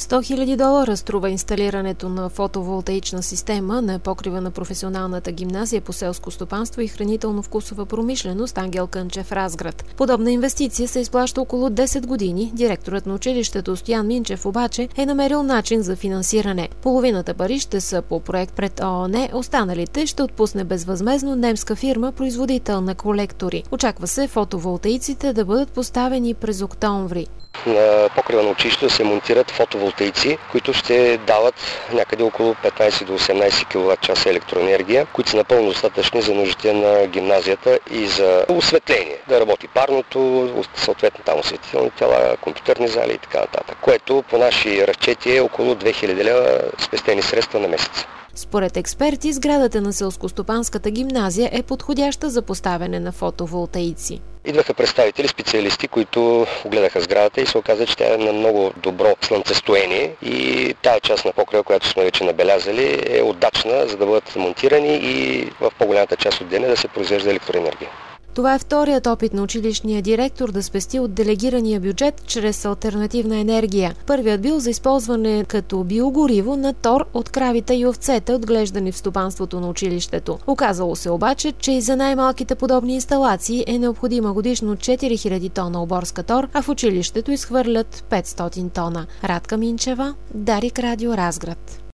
$100 000 струва инсталирането на фотоволтаична система на покрива на професионалната гимназия по селско стопанство и хранително-вкусова промишленост Ангел Кънчев, Разград. Подобна инвестиция се изплаща около 10 години. Директорът на училището Стоян Минчев обаче е намерил начин за финансиране. Половината пари ще са по проект пред ООН, останалите ще отпусне безвъзмездно немска фирма, производител на колектори. Очаква се фотоволтаиците да бъдат поставени през октомври. На покрива на училището се монтират фотоволтаици, които ще дават някъде около 15 до 18 кВт електроенергия, които са напълно достатъчни за нуждите на гимназията и за осветление. Да работи парното, съответно там осветителни тела, компютърни зали и така нататък, което по наши разчети е около 2000 лева спестени средства на месец. Според експерти, сградата на селскостопанската гимназия е подходяща за поставяне на фотоволтаици. Идваха представители, специалисти, които огледаха сградата и се оказа, че тя е на много добро слънцестояние и тая част на покрива, която сме вече набелязали, е удачна, за да бъдат монтирани и в по-голямата част от деня да се произвежда електроенергия. Това е вторият опит на училищния директор да спести от делегирания бюджет чрез алтернативна енергия. Първият бил за използване като биогориво на тор от кравите и овцете, отглеждани в стопанството на училището. Оказало се обаче, че и за най-малките подобни инсталации е необходима годишно 4000 тона оборска тор, а в училището изхвърлят 500 тона. Радка Минчева, Дарик Радио, Разград.